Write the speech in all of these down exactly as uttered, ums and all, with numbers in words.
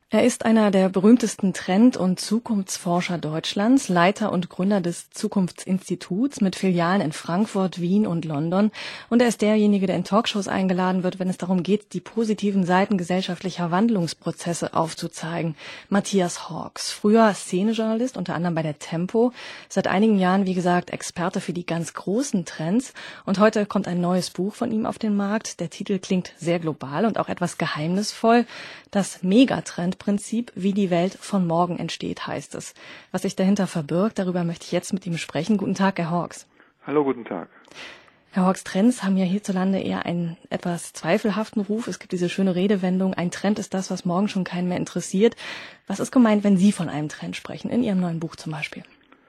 Er ist einer der berühmtesten Trend- und Zukunftsforscher Deutschlands, Leiter und Gründer des Zukunftsinstituts mit Filialen in Frankfurt, Wien und London. Und er ist derjenige, der in Talkshows eingeladen wird, wenn es darum geht, die positiven Seiten gesellschaftlicher Wandlungsprozesse aufzuzeigen. Matthias Hawkes, früher Szenejournalist, unter anderem bei der Tempo, seit einigen Jahren, wie gesagt, Experte für die ganz großen Trends. Und heute kommt ein neues Buch von ihm auf den Markt. Der Titel klingt sehr global und auch etwas geheimnisvoll. Das Megatrend-Prinzip, wie die Welt von morgen entsteht, heißt es. Was sich dahinter verbirgt, darüber möchte ich jetzt mit ihm sprechen. Guten Tag, Herr Hawkes. Hallo, guten Tag. Herr Hawkes, Trends haben ja hierzulande eher einen etwas zweifelhaften Ruf. Es gibt diese schöne Redewendung, ein Trend ist das, was morgen schon keinen mehr interessiert. Was ist gemeint, wenn Sie von einem Trend sprechen, in Ihrem neuen Buch zum Beispiel?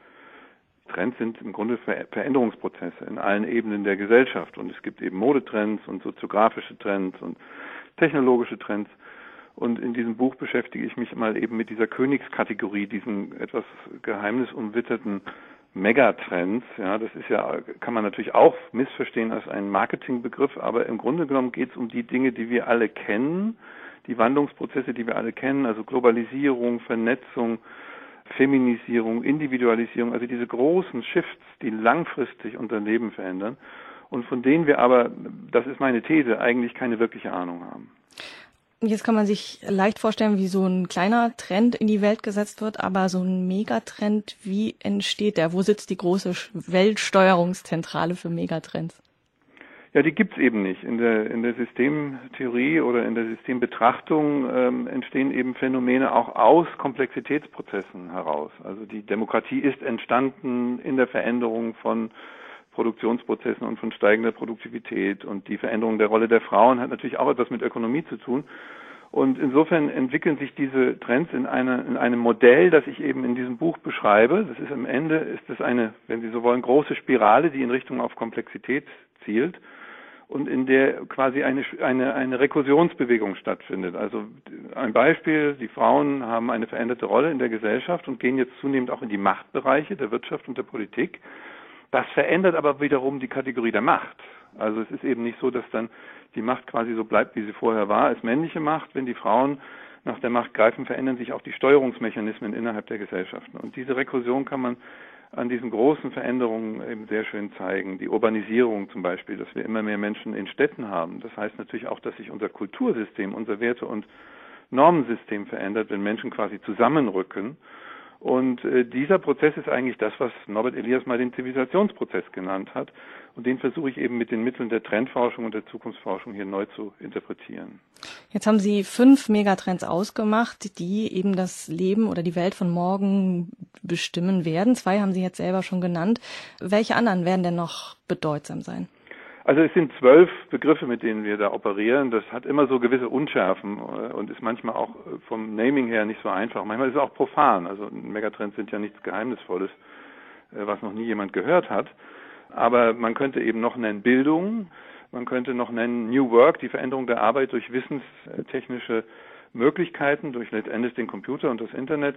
Trends sind im Grunde Ver- Veränderungsprozesse in allen Ebenen der Gesellschaft. Und es gibt eben Modetrends und soziografische Trends und technologische Trends. Und in diesem Buch beschäftige ich mich mal eben mit dieser Königskategorie, diesen etwas geheimnisumwitterten Megatrends. Ja, das ist ja, kann man natürlich auch missverstehen als einen Marketingbegriff, aber im Grunde genommen geht es um die Dinge, die wir alle kennen, die Wandlungsprozesse, die wir alle kennen, also Globalisierung, Vernetzung, Feminisierung, Individualisierung, also diese großen Shifts, die langfristig unser Leben verändern und von denen wir aber, das ist meine These, eigentlich keine wirkliche Ahnung haben. Jetzt kann man sich leicht vorstellen, wie so ein kleiner Trend in die Welt gesetzt wird, aber so ein Megatrend, wie entsteht der? Wo sitzt die große Weltsteuerungszentrale für Megatrends? Ja, die gibt's eben nicht. In der in der Systemtheorie oder in der Systembetrachtung ähm, entstehen eben Phänomene auch aus Komplexitätsprozessen heraus. Also die Demokratie ist entstanden in der Veränderung von Produktionsprozessen und von steigender Produktivität, und die Veränderung der Rolle der Frauen hat natürlich auch etwas mit Ökonomie zu tun. Und insofern entwickeln sich diese Trends in, eine, in einem Modell, das ich eben in diesem Buch beschreibe. Das ist am Ende, ist es eine, wenn Sie so wollen, große Spirale, die in Richtung auf Komplexität zielt und in der quasi eine, eine, eine Rekursionsbewegung stattfindet. Also ein Beispiel, die Frauen haben eine veränderte Rolle in der Gesellschaft und gehen jetzt zunehmend auch in die Machtbereiche der Wirtschaft und der Politik. Das verändert aber wiederum die Kategorie der Macht. Also es ist eben nicht so, dass dann die Macht quasi so bleibt, wie sie vorher war, als männliche Macht. Wenn die Frauen nach der Macht greifen, verändern sich auch die Steuerungsmechanismen innerhalb der Gesellschaften. Und diese Rekursion kann man an diesen großen Veränderungen eben sehr schön zeigen. Die Urbanisierung zum Beispiel, dass wir immer mehr Menschen in Städten haben. Das heißt natürlich auch, dass sich unser Kultursystem, unser Werte- und Normensystem verändert, wenn Menschen quasi zusammenrücken. Und äh, dieser Prozess ist eigentlich das, was Norbert Elias mal den Zivilisationsprozess genannt hat. Und den versuche ich eben mit den Mitteln der Trendforschung und der Zukunftsforschung hier neu zu interpretieren. Jetzt haben Sie fünf Megatrends ausgemacht, die eben das Leben oder die Welt von morgen bestimmen werden. Zwei haben Sie jetzt selber schon genannt. Welche anderen werden denn noch bedeutsam sein? Also es sind zwölf Begriffe, mit denen wir da operieren. Das hat immer so gewisse Unschärfen und ist manchmal auch vom Naming her nicht so einfach. Manchmal ist es auch profan. Also Megatrends sind ja nichts Geheimnisvolles, was noch nie jemand gehört hat. Aber man könnte eben noch nennen Bildung, man könnte noch nennen New Work, die Veränderung der Arbeit durch wissenstechnische Möglichkeiten, durch letztendlich den Computer und das Internet.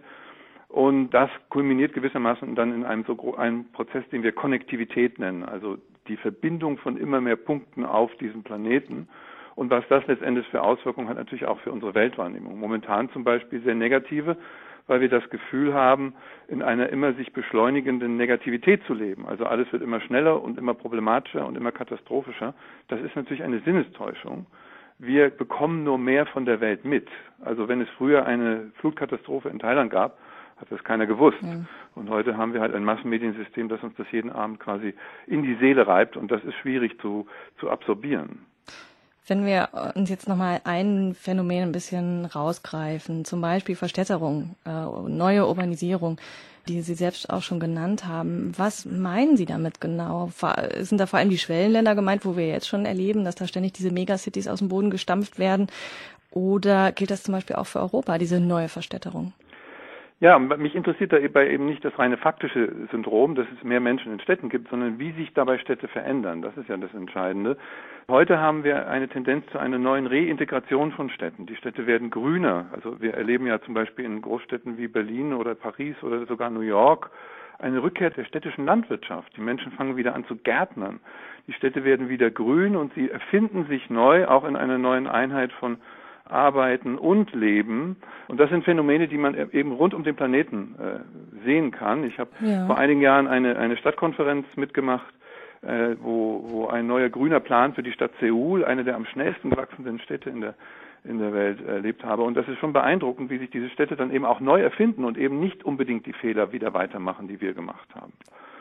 Und das kulminiert gewissermaßen dann in einem so einem Prozess, den wir Konnektivität nennen, also die Verbindung von immer mehr Punkten auf diesem Planeten. Und was das letztendlich für Auswirkungen hat, natürlich auch für unsere Weltwahrnehmung. Momentan zum Beispiel sehr negative, weil wir das Gefühl haben, in einer immer sich beschleunigenden Negativität zu leben. Also alles wird immer schneller und immer problematischer und immer katastrophischer. Das ist natürlich eine Sinnestäuschung. Wir bekommen nur mehr von der Welt mit. Also wenn es früher eine Flutkatastrophe in Thailand gab, hat das keiner gewusst. Ja. Und heute haben wir halt ein Massenmediensystem, das uns das jeden Abend quasi in die Seele reibt, und das ist schwierig zu, zu absorbieren. Wenn wir uns jetzt nochmal ein Phänomen ein bisschen rausgreifen, zum Beispiel Verstädterung, äh, neue Urbanisierung, die Sie selbst auch schon genannt haben. Was meinen Sie damit genau? Sind da vor allem die Schwellenländer gemeint, wo wir jetzt schon erleben, dass da ständig diese Megacities aus dem Boden gestampft werden? Oder gilt das zum Beispiel auch für Europa, diese neue Verstädterung? Ja, mich interessiert dabei eben nicht das reine faktische Syndrom, dass es mehr Menschen in Städten gibt, sondern wie sich dabei Städte verändern. Das ist ja das Entscheidende. Heute haben wir eine Tendenz zu einer neuen Reintegration von Städten. Die Städte werden grüner. Also wir erleben ja zum Beispiel in Großstädten wie Berlin oder Paris oder sogar New York eine Rückkehr der städtischen Landwirtschaft. Die Menschen fangen wieder an zu gärtnern. Die Städte werden wieder grün und sie erfinden sich neu, auch in einer neuen Einheit von Arbeiten und Leben. Und das sind Phänomene, die man eben rund um den Planeten äh, sehen kann. Ich habe ja. vor einigen Jahren eine, eine Stadtkonferenz mitgemacht, äh, wo, wo ein neuer grüner Plan für die Stadt Seoul, eine der am schnellsten wachsenden Städte in der in der Welt erlebt habe. Und das ist schon beeindruckend, wie sich diese Städte dann eben auch neu erfinden und eben nicht unbedingt die Fehler wieder weitermachen, die wir gemacht haben.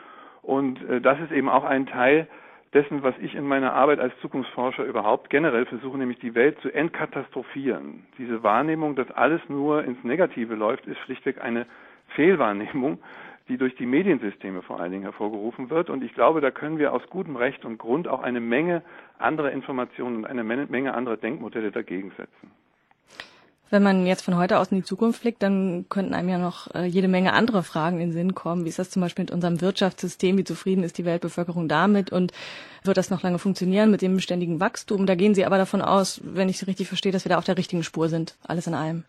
Und äh, das ist eben auch ein Teil dessen, was ich in meiner Arbeit als Zukunftsforscher überhaupt generell versuche, nämlich die Welt zu entkatastrophieren. Diese Wahrnehmung, dass alles nur ins Negative läuft, ist schlichtweg eine Fehlwahrnehmung, die durch die Mediensysteme vor allen Dingen hervorgerufen wird. Und ich glaube, da können wir aus gutem Recht und Grund auch eine Menge anderer Informationen und eine Menge anderer Denkmodelle dagegen setzen. Wenn man jetzt von heute aus in die Zukunft blickt, dann könnten einem ja noch äh, jede Menge andere Fragen in den Sinn kommen. Wie ist das zum Beispiel mit unserem Wirtschaftssystem? Wie zufrieden ist die Weltbevölkerung damit? Und wird das noch lange funktionieren mit dem ständigen Wachstum? Da gehen Sie aber davon aus, wenn ich Sie richtig verstehe, dass wir da auf der richtigen Spur sind, alles in allem.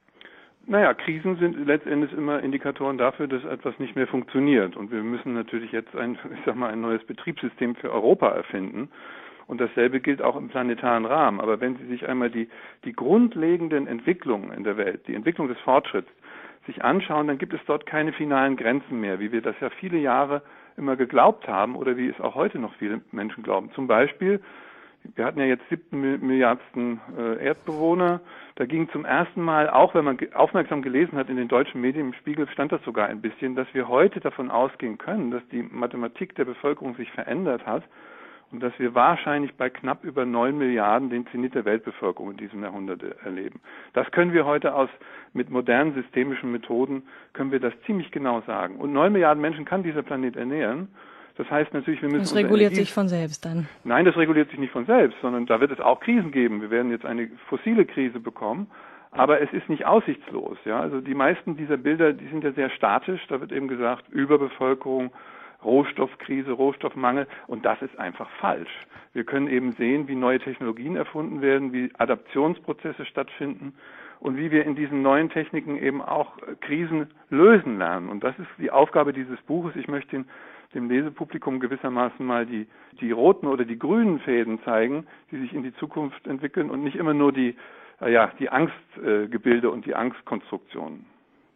Naja, Krisen sind letztendlich immer Indikatoren dafür, dass etwas nicht mehr funktioniert. Und wir müssen natürlich jetzt ein, ich sag mal, ein neues Betriebssystem für Europa erfinden. Und dasselbe gilt auch im planetaren Rahmen. Aber wenn Sie sich einmal die, die grundlegenden Entwicklungen in der Welt, die Entwicklung des Fortschritts sich anschauen, dann gibt es dort keine finalen Grenzen mehr, wie wir das ja viele Jahre immer geglaubt haben oder wie es auch heute noch viele Menschen glauben. Zum Beispiel, wir hatten ja jetzt siebten Milliardsten äh, Erdbewohner. Da ging zum ersten Mal, auch wenn man ge- aufmerksam gelesen hat in den deutschen Medien, im Spiegel stand das sogar ein bisschen, dass wir heute davon ausgehen können, dass die Mathematik der Bevölkerung sich verändert hat und dass wir wahrscheinlich bei knapp über neun Milliarden den Zenit der Weltbevölkerung in diesem Jahrhundert erleben. Das können wir heute aus, mit modernen systemischen Methoden, können wir das ziemlich genau sagen. Und neun Milliarden Menschen kann dieser Planet ernähren. Das heißt natürlich, wir müssen... Das reguliert Energie sich von selbst dann. Nein, das reguliert sich nicht von selbst, sondern da wird es auch Krisen geben. Wir werden jetzt eine fossile Krise bekommen, aber es ist nicht aussichtslos. Ja, also die meisten dieser Bilder, die sind ja sehr statisch. Da wird eben gesagt, Überbevölkerung, Rohstoffkrise, Rohstoffmangel, und das ist einfach falsch. Wir können eben sehen, wie neue Technologien erfunden werden, wie Adaptionsprozesse stattfinden und wie wir in diesen neuen Techniken eben auch Krisen lösen lernen. Und das ist die Aufgabe dieses Buches. Ich möchte den dem Lesepublikum gewissermaßen mal die, die roten oder die grünen Fäden zeigen, die sich in die Zukunft entwickeln und nicht immer nur die, äh, ja, die Angstgebilde äh, und die Angstkonstruktionen.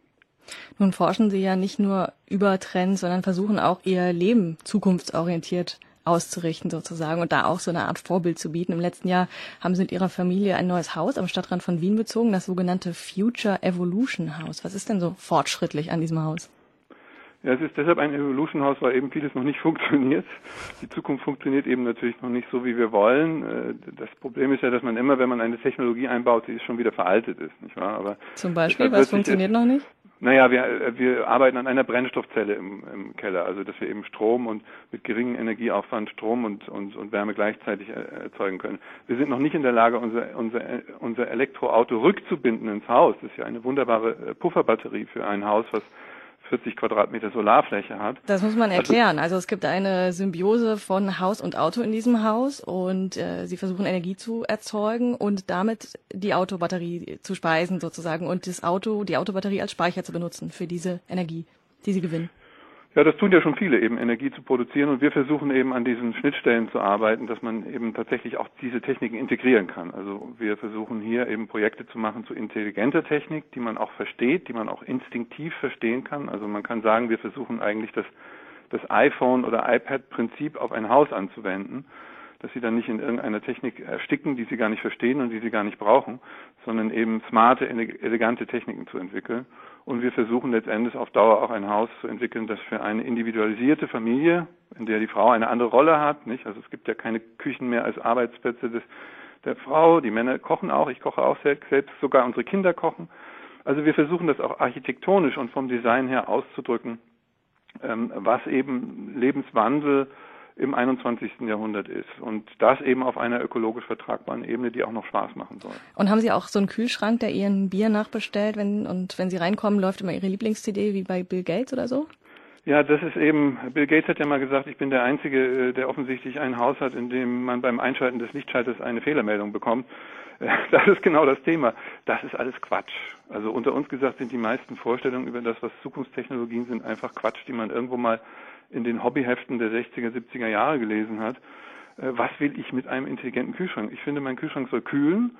Nun forschen Sie ja nicht nur über Trends, sondern versuchen auch Ihr Leben zukunftsorientiert auszurichten sozusagen und da auch so eine Art Vorbild zu bieten. Im letzten Jahr haben Sie mit Ihrer Familie ein neues Haus am Stadtrand von Wien bezogen, das sogenannte Future Evolution House. Was ist denn so fortschrittlich an diesem Haus? Ja, es ist deshalb ein Evolution House, weil eben vieles noch nicht funktioniert. Die Zukunft funktioniert eben natürlich noch nicht so, wie wir wollen. Das Problem ist ja, dass man immer, wenn man eine Technologie einbaut, sie schon wieder veraltet ist, nicht wahr? Aber zum Beispiel, was funktioniert noch nicht? Naja, wir, wir arbeiten an einer Brennstoffzelle im, im Keller, also dass wir eben Strom und mit geringem Energieaufwand Strom und, und, und Wärme gleichzeitig erzeugen können. Wir sind noch nicht in der Lage, unser, unser, unser Elektroauto rückzubinden ins Haus. Das ist ja eine wunderbare Pufferbatterie für ein Haus, was vierzig Quadratmeter Solarfläche hat. Das muss man erklären. Also es gibt eine Symbiose von Haus und Auto in diesem Haus und äh, Sie versuchen Energie zu erzeugen und damit die Autobatterie zu speisen sozusagen und das Auto, die Autobatterie als Speicher zu benutzen für diese Energie, die Sie gewinnen. Ja, das tun ja schon viele, eben Energie zu produzieren, und wir versuchen eben an diesen Schnittstellen zu arbeiten, dass man eben tatsächlich auch diese Techniken integrieren kann. Also wir versuchen hier eben Projekte zu machen zu intelligenter Technik, die man auch versteht, die man auch instinktiv verstehen kann. Also man kann sagen, wir versuchen eigentlich das, das iPhone- oder iPad-Prinzip auf ein Haus anzuwenden, dass sie dann nicht in irgendeiner Technik ersticken, die sie gar nicht verstehen und die sie gar nicht brauchen, sondern eben smarte, elegante Techniken zu entwickeln. Und wir versuchen letztendlich auf Dauer auch ein Haus zu entwickeln, das für eine individualisierte Familie, in der die Frau eine andere Rolle hat, nicht? Also es gibt ja keine Küchen mehr als Arbeitsplätze des, der Frau. Die Männer kochen auch, ich koche auch selbst, sogar unsere Kinder kochen. Also wir versuchen das auch architektonisch und vom Design her auszudrücken, ähm, was eben Lebenswandel im einundzwanzigsten Jahrhundert ist. Und das eben auf einer ökologisch vertragbaren Ebene, die auch noch Spaß machen soll. Und haben Sie auch so einen Kühlschrank, der Ihren Bier nachbestellt, wenn, und wenn Sie reinkommen, läuft immer Ihre Lieblings-C D wie bei Bill Gates oder so? Ja, das ist eben, Bill Gates hat ja mal gesagt, ich bin der Einzige, der offensichtlich ein Haus hat, in dem man beim Einschalten des Lichtschalters eine Fehlermeldung bekommt. Das ist genau das Thema. Das ist alles Quatsch. Also unter uns gesagt sind die meisten Vorstellungen über das, was Zukunftstechnologien sind, einfach Quatsch, die man irgendwo mal in den Hobbyheften der sechziger, siebziger Jahre gelesen hat. Was will ich mit einem intelligenten Kühlschrank? Ich finde, mein Kühlschrank soll kühlen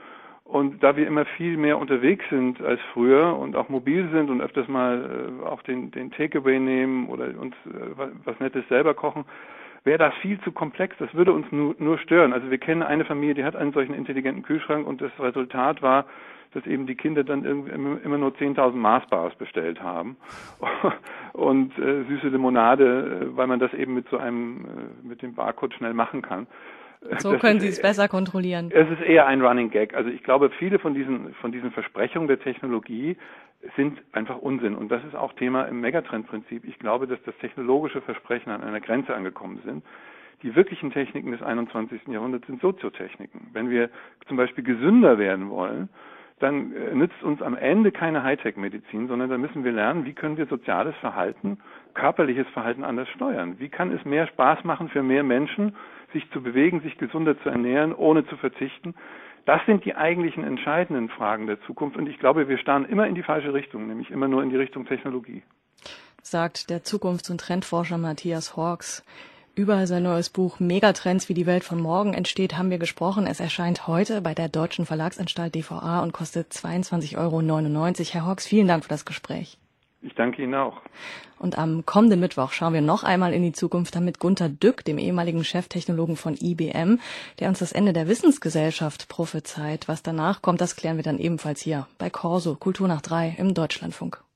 Und da wir immer viel mehr unterwegs sind als früher und auch mobil sind und öfters mal äh, auch den, den Takeaway nehmen oder uns äh, was, was Nettes selber kochen, wäre das viel zu komplex. Das würde uns nur, nur stören. Also wir kennen eine Familie, die hat einen solchen intelligenten Kühlschrank und das Resultat war, dass eben die Kinder dann irgendwie immer nur zehntausend Mars-Bars bestellt haben und äh, süße Limonade, äh, weil man das eben mit so einem, äh, mit dem Barcode schnell machen kann. So das können Sie es besser kontrollieren. Es ist eher ein Running Gag. Also ich glaube, viele von diesen, von diesen Versprechungen der Technologie sind einfach Unsinn. Und das ist auch Thema im Megatrend-Prinzip. Ich glaube, dass das technologische Versprechen an einer Grenze angekommen sind. Die wirklichen Techniken des einundzwanzigsten Jahrhunderts sind Soziotechniken. Wenn wir zum Beispiel gesünder werden wollen, dann nützt uns am Ende keine Hightech-Medizin, sondern da müssen wir lernen, wie können wir soziales Verhalten, körperliches Verhalten anders steuern. Wie kann es mehr Spaß machen für mehr Menschen, sich zu bewegen, sich gesunder zu ernähren, ohne zu verzichten. Das sind die eigentlichen entscheidenden Fragen der Zukunft. Und ich glaube, wir starren immer in die falsche Richtung, nämlich immer nur in die Richtung Technologie. Sagt der Zukunfts- und Trendforscher Matthias Hawkes. Über sein neues Buch Megatrends, wie die Welt von morgen entsteht, haben wir gesprochen. Es erscheint heute bei der Deutschen Verlagsanstalt D V A und kostet zweiundzwanzig Euro neunundneunzig. Herr Hawkes, vielen Dank für das Gespräch. Ich danke Ihnen auch. Und am kommenden Mittwoch schauen wir noch einmal in die Zukunft dann mit Gunter Dück, dem ehemaligen Cheftechnologen von I B M, der uns das Ende der Wissensgesellschaft prophezeit. Was danach kommt, das klären wir dann ebenfalls hier bei Corso, Kultur nach drei im Deutschlandfunk.